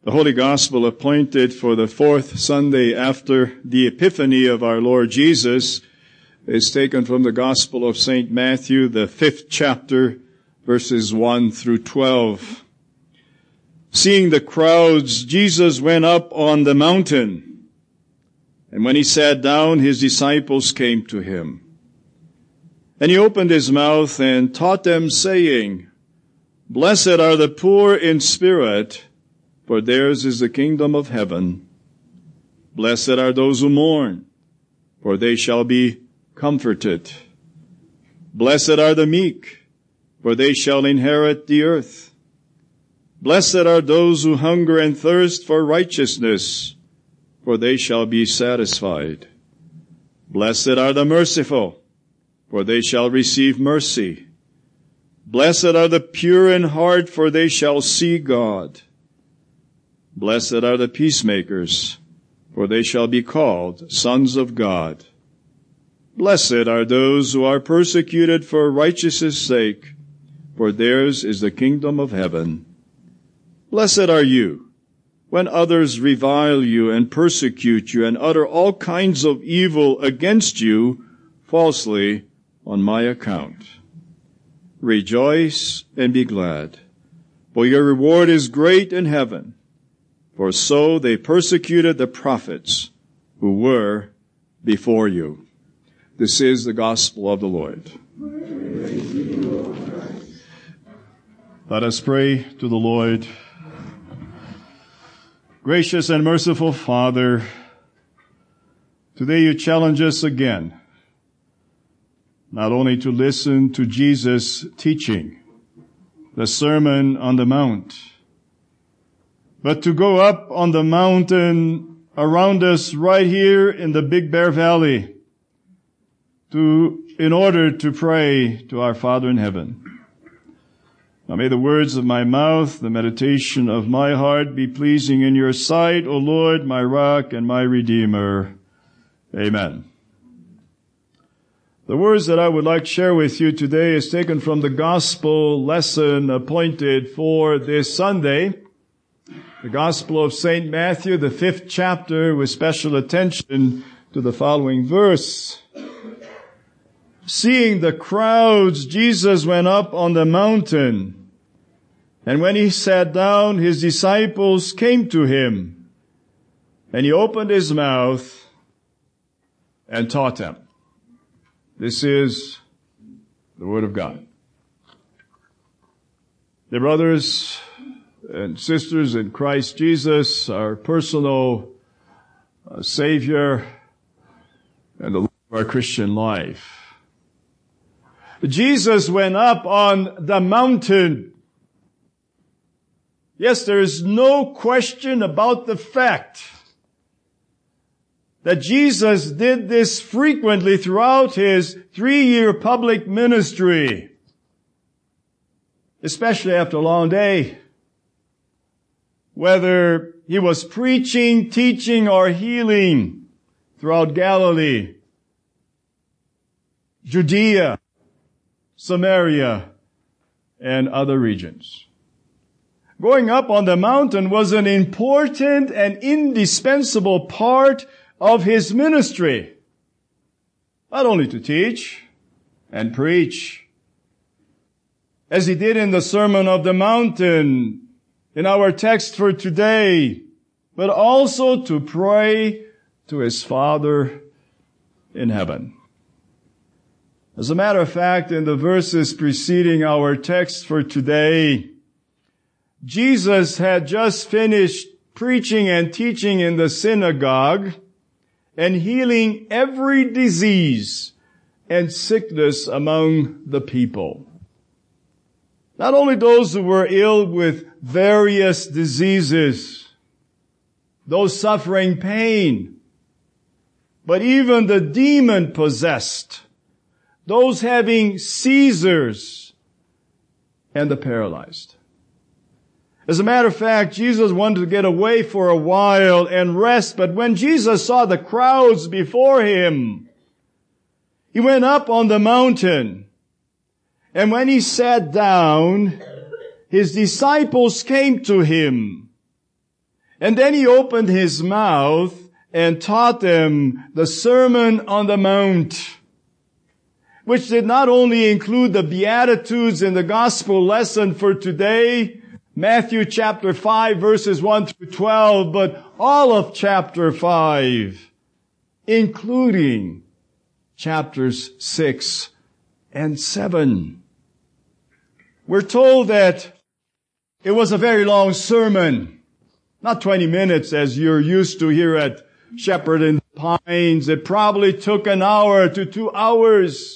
The Holy Gospel appointed for the fourth Sunday after the Epiphany of our Lord Jesus is taken from the Gospel of St. Matthew, the 5th chapter, verses 1 through 12. Seeing the crowds, Jesus went up on the mountain, and when he sat down, his disciples came to him. And he opened his mouth and taught them, saying, Blessed are the poor in spirit, for theirs is the kingdom of heaven. Blessed are those who mourn, for they shall be comforted. Blessed are the meek, for they shall inherit the earth. Blessed are those who hunger and thirst for righteousness, for they shall be satisfied. Blessed are the merciful, for they shall receive mercy. Blessed are the pure in heart, for they shall see God. Blessed are the peacemakers, for they shall be called sons of God. Blessed are those who are persecuted for righteousness' sake, for theirs is the kingdom of heaven. Blessed are you when others revile you and persecute you and utter all kinds of evil against you falsely on my account. Rejoice and be glad, for your reward is great in heaven. For so they persecuted the prophets who were before you. This is the gospel of the Lord. Let us pray to the Lord. Gracious and merciful Father, today you challenge us again, not only to listen to Jesus' teaching, the Sermon on the Mount, but to go up on the mountain around us right here in the Big Bear Valley in order to pray to our Father in heaven. Now may the words of my mouth, the meditation of my heart be pleasing in your sight, O Lord, my rock and my redeemer. Amen. The words that I would like to share with you today is taken from the gospel lesson appointed for this Sunday, the Gospel of St. Matthew, the 5th chapter, with special attention to the following verse. Seeing the crowds, Jesus went up on the mountain, and when he sat down, his disciples came to him, and he opened his mouth and taught them. This is the Word of God. Dear brothers and sisters in Christ Jesus, our personal Savior and the Lord of our Christian life. Jesus went up on the mountain. Yes, there is no question about the fact that Jesus did this frequently throughout his 3-year public ministry, especially after a long day. Whether he was preaching, teaching, or healing throughout Galilee, Judea, Samaria, and other regions. Going up on the mountain was an important and indispensable part of his ministry. Not only to teach and preach, as he did in the Sermon on the Mountain, in our text for today, but also to pray to his Father in heaven. As a matter of fact, in the verses preceding our text for today, Jesus had just finished preaching and teaching in the synagogue and healing every disease and sickness among the people. Not only those who were ill with various diseases, those suffering pain, but even the demon-possessed, those having seizures, and the paralyzed. As a matter of fact, Jesus wanted to get away for a while and rest, but when Jesus saw the crowds before him, he went up on the mountain. And when he sat down, his disciples came to him. And then he opened his mouth and taught them the Sermon on the Mount, which did not only include the Beatitudes in the gospel lesson for today, Matthew chapter 5 verses 1 through 12, but all of chapter 5, including chapters 6 and 7. We're told that it was a very long sermon, not 20 minutes as you're used to here at Shepherd and Pines. It probably took an hour to 2 hours,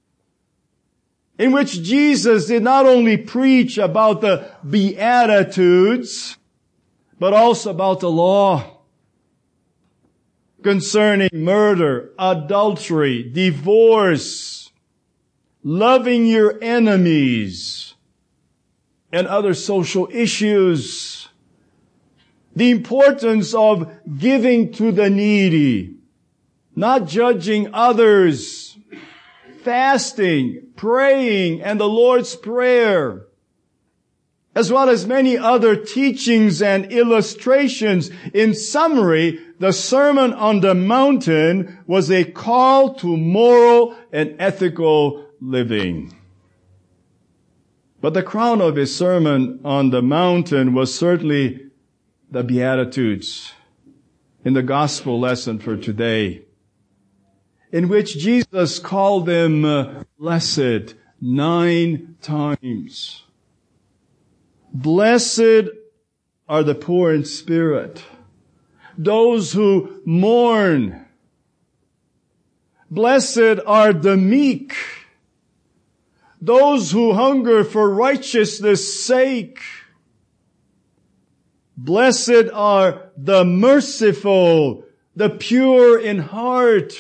in which Jesus did not only preach about the Beatitudes, but also about the law concerning murder, adultery, divorce, loving your enemies, and other social issues. The importance of giving to the needy, not judging others, fasting, praying, and the Lord's Prayer, as well as many other teachings and illustrations. In summary, the Sermon on the Mountain was a call to moral and ethical living. But the crown of his Sermon on the Mountain was certainly the Beatitudes in the gospel lesson for today, in which Jesus called them blessed 9 times. Blessed are the poor in spirit, those who mourn. Blessed are the meek, those who hunger for righteousness' sake. Blessed are the merciful, the pure in heart.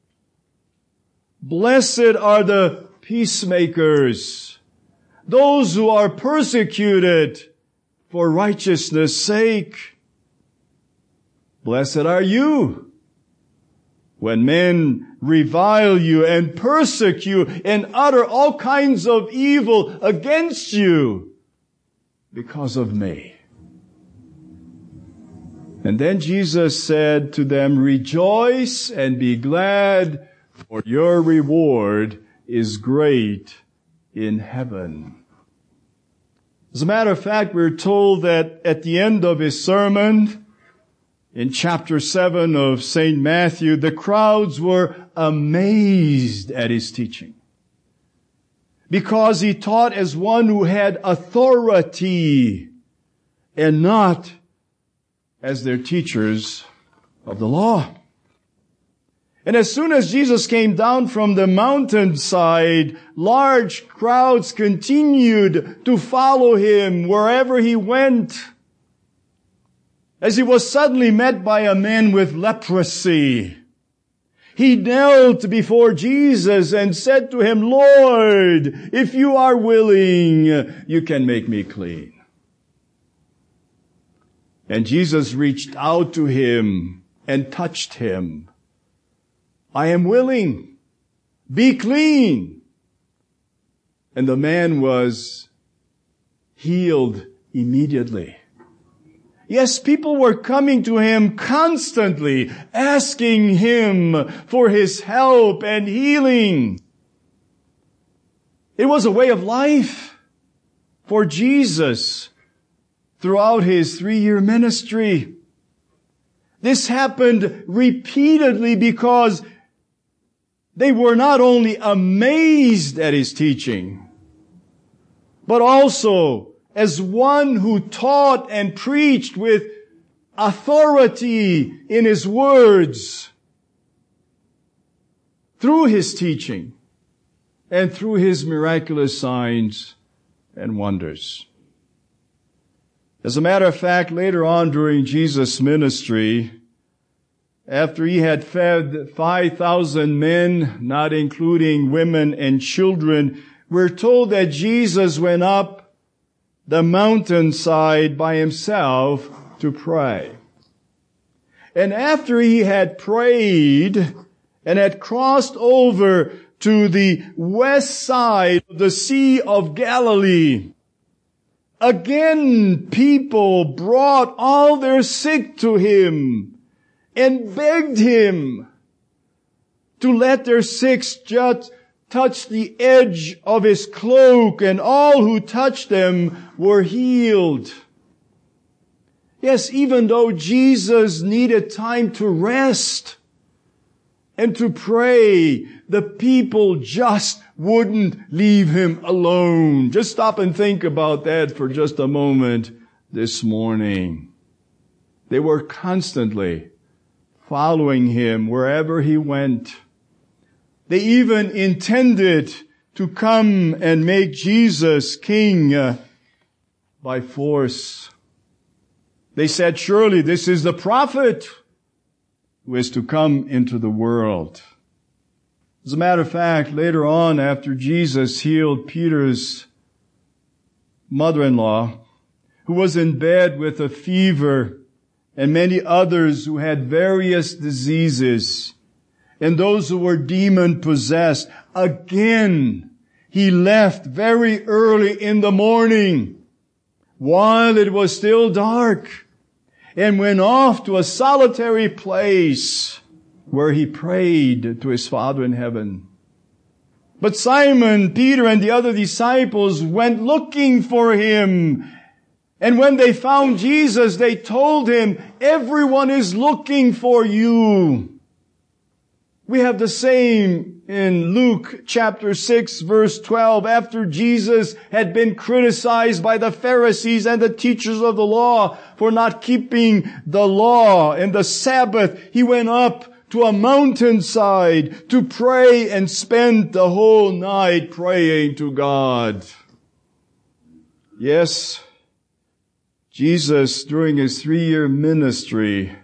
Blessed are the peacemakers, those who are persecuted for righteousness' sake. Blessed are you when men revile you and persecute and utter all kinds of evil against you because of me. And then Jesus said to them, rejoice and be glad, for your reward is great in heaven. As a matter of fact, we're told that at the end of his sermon, in chapter 7 of St. Matthew, the crowds were amazed at his teaching, because he taught as one who had authority and not as their teachers of the law. And as soon as Jesus came down from the mountainside, large crowds continued to follow him wherever he went. As he was suddenly met by a man with leprosy, he knelt before Jesus and said to him, Lord, if you are willing, you can make me clean. And Jesus reached out to him and touched him. I am willing. Be clean. And the man was healed immediately. Yes, people were coming to him constantly, asking him for his help and healing. It was a way of life for Jesus throughout his 3-year ministry. This happened repeatedly because they were not only amazed at his teaching, but also as one who taught and preached with authority in his words, through his teaching and through his miraculous signs and wonders. As a matter of fact, later on during Jesus' ministry, after he had fed 5,000 men, not including women and children, we're told that Jesus went up the mountainside by himself to pray. And after he had prayed and had crossed over to the west side of the Sea of Galilee, Again, people brought all their sick to him and begged him to let their sick just touch the edge of his cloak, and all who touched them were healed. Yes, even though Jesus needed time to rest and to pray, the people just wouldn't leave him alone. Just stop and think about that for just a moment this morning. They were constantly following him wherever he went. They even intended to come and make Jesus king by force. They said, surely this is the prophet who is to come into the world. As a matter of fact, later on, after Jesus healed Peter's mother-in-law, who was in bed with a fever, and many others who had various diseases, and those who were demon-possessed, again, he left very early in the morning, while it was still dark, and went off to a solitary place where he prayed to his Father in heaven. But Simon, Peter, and the other disciples went looking for him. And when they found Jesus, they told him, everyone is looking for you. We have the same in Luke chapter 6 verse 12. After Jesus had been criticized by the Pharisees and the teachers of the law for not keeping the law and the Sabbath, he went up to a mountainside to pray and spent the whole night praying to God. Yes, Jesus, during his 3-year ministry,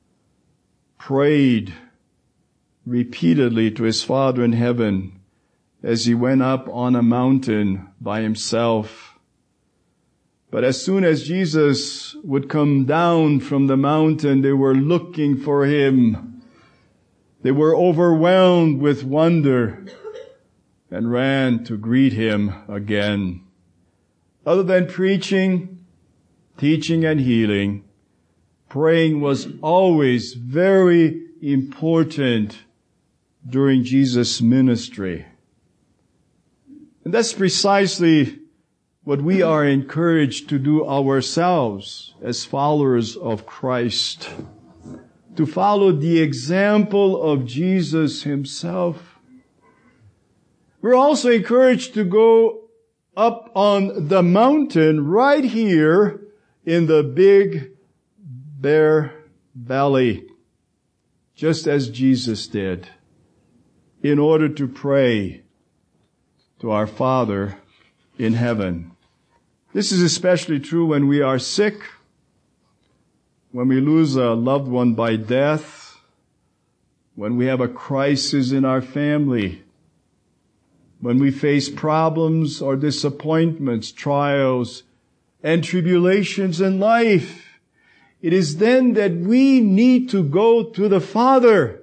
prayed repeatedly to his Father in heaven as he went up on a mountain by himself. But as soon as Jesus would come down from the mountain, they were looking for him. They were overwhelmed with wonder and ran to greet him again. Other than preaching, teaching, and healing, praying was always very important during Jesus' ministry. And that's precisely what we are encouraged to do ourselves as followers of Christ. To follow the example of Jesus himself. We're also encouraged to go up on the mountain right here in the Big Bear Valley, just as Jesus did, in order to pray to our Father in heaven. This is especially true when we are sick, when we lose a loved one by death, when we have a crisis in our family, when we face problems or disappointments, trials, and tribulations in life. It is then that we need to go to the Father,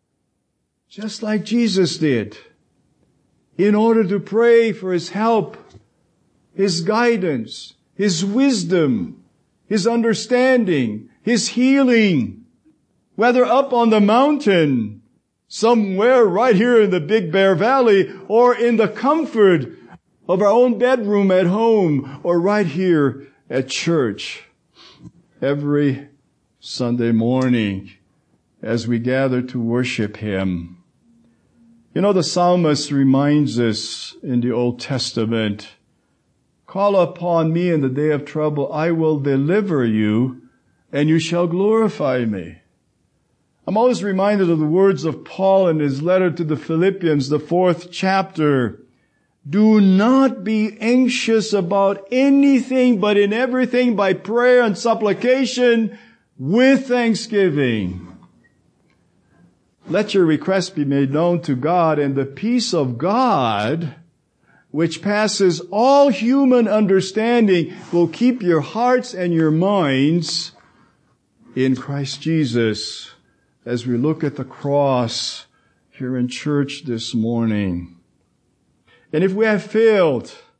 just like Jesus did, in order to pray for his help, his guidance, his wisdom, his understanding, his healing, whether up on the mountain, somewhere right here in the Big Bear Valley, or in the comfort of our own bedroom at home, or right here at church every Sunday morning as we gather to worship him. You know, the psalmist reminds us in the Old Testament, call upon me in the day of trouble, I will deliver you, and you shall glorify me. I'm always reminded of the words of Paul in his letter to the Philippians, the 4th chapter. Do not be anxious about anything, but in everything by prayer and supplication with thanksgiving. Let your requests be made known to God, and the peace of God, which passes all human understanding, will keep your hearts and your minds in Christ Jesus, as we look at the cross here in church this morning. And if we have failed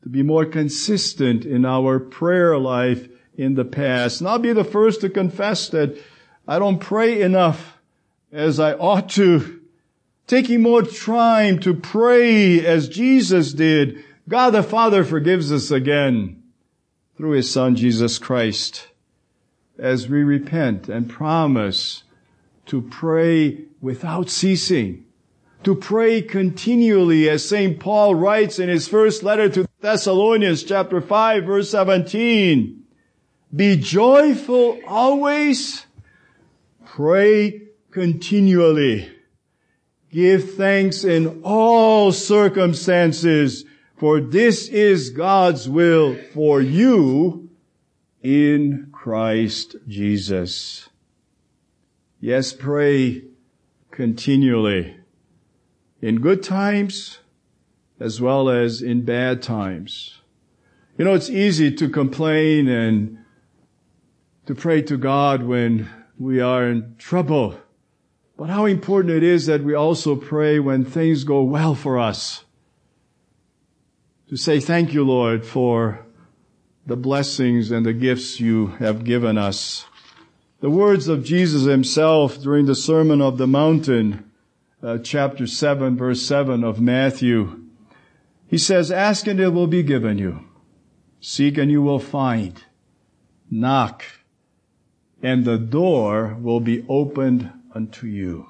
to be more consistent in our prayer life in the past. And I'll be the first to confess that I don't pray enough as I ought to. Taking more time to pray as Jesus did. God the Father forgives us again through His Son Jesus Christ as we repent and promise to pray without ceasing, to pray continually, as St. Paul writes in his first letter to Thessalonians, chapter 5, verse 17. Be joyful always, pray continually. Give thanks in all circumstances, for this is God's will for you in Christ Jesus. Yes, pray continually. In good times as well as in bad times. You know, it's easy to complain and to pray to God when we are in trouble. But how important it is that we also pray when things go well for us. To say, thank you, Lord, for the blessings and the gifts you have given us. The words of Jesus Himself during the Sermon of the Mountain, chapter 7, verse 7 of Matthew. He says, ask and it will be given you. Seek and you will find. Knock and the door will be opened unto you.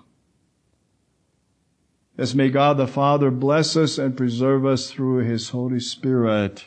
As may God the Father bless us and preserve us through His Holy Spirit.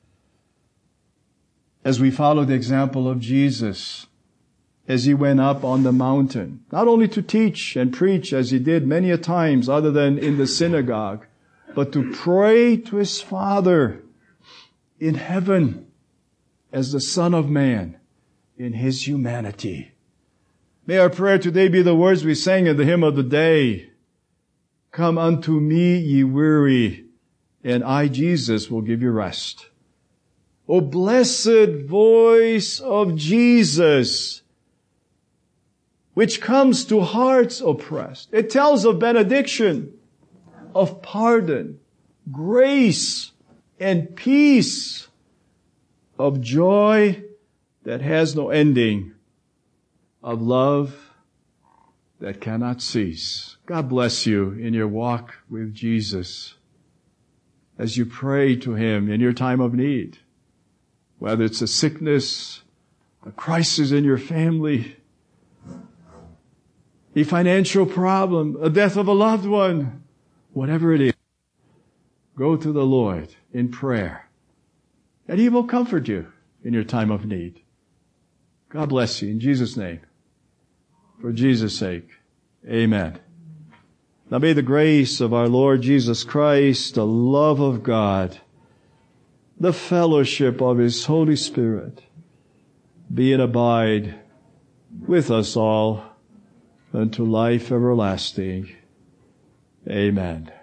As we follow the example of Jesus, as He went up on the mountain, not only to teach and preach as He did many a times other than in the synagogue, but to pray to His Father in heaven as the Son of Man in His humanity. May our prayer today be the words we sang in the hymn of the day. Come unto me, ye weary, and I, Jesus, will give you rest. O blessed voice of Jesus, which comes to hearts oppressed. It tells of benediction, of pardon, grace, and peace, of joy that has no ending, of love that cannot cease. God bless you in your walk with Jesus as you pray to Him in your time of need. Whether it's a sickness, a crisis in your family, a financial problem, a death of a loved one, whatever it is, go to the Lord in prayer, and He will comfort you in your time of need. God bless you in Jesus' name. For Jesus' sake, amen. Now may the grace of our Lord Jesus Christ, the love of God, the fellowship of His Holy Spirit be and abide with us all unto life everlasting. Amen.